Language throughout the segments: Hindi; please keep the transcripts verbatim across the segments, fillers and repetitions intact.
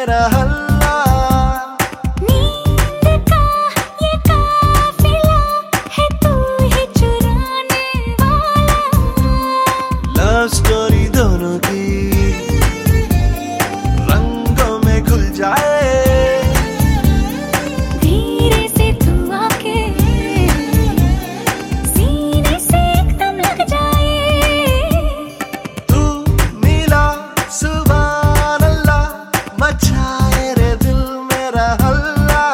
मेरा हल्ला। नींद का ये काफिला है तू ही चुराने वाला। लव स्टोरी दोनों की रंगों में खुल जाए, धीरे से तू आके सीने से एकदम लग जाए। तू मिला सुभान अल्लाह मचाए रे दिल मेरा हल्ला।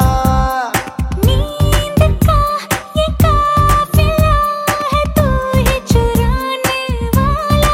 नींद का ये काफिला है तू ही चुराने वाला।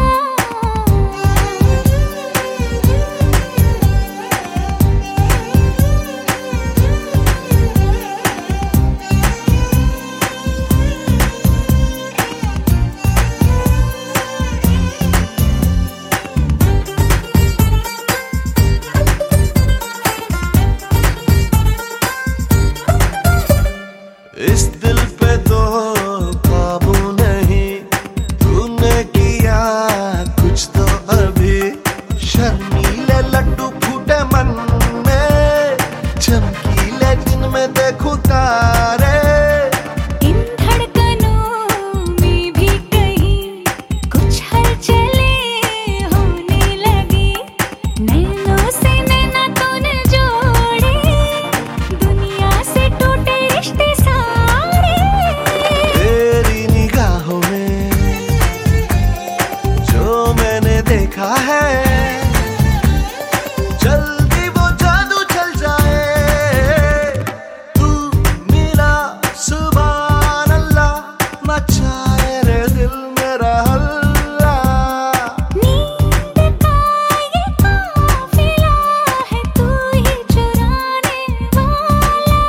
इस दिल पे तो काबू नहीं, तूने किया कुछ तो अभी। शर्मीले लड्डू फूटे मन में, चमकीले दिन में देखूं तारे। इन धड़कनों में भी कहीं कुछ हलचलें होने लगी। नैनों से नैना तूने जोड़े, दुनिया से टूटे रिश्ते सारे। तेरी निगाहों में जो मैंने देखा है, जल्दी वो जादू चल जाए। तू मिला सुभान अल्लाह मचाए रे दिल मेरा हल्ला। नींद का ये काफिला है तू ही चुराने वाला।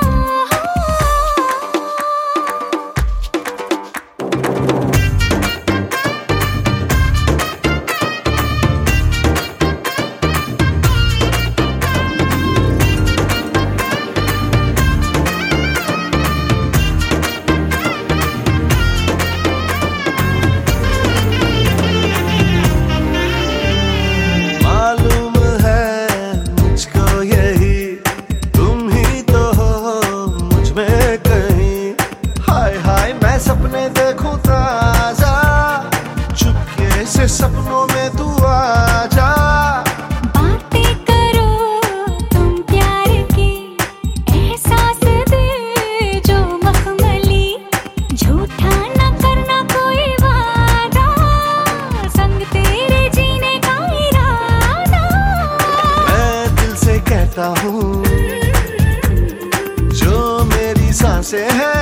मालूम है मुझको यही, तुम ही तो हो मुझ में कहीं। हाय हाय मैं सपने देखूं ताजा, चुपके से सपनों में तू आजा। बातें करो तुम प्यार की, एहसास दे जो मखमली। झूठा न करना कोई वादा, संग तेरे जीने का इरादा। मैं दिल से कहता हूँ जो मेरी सांसें हैं,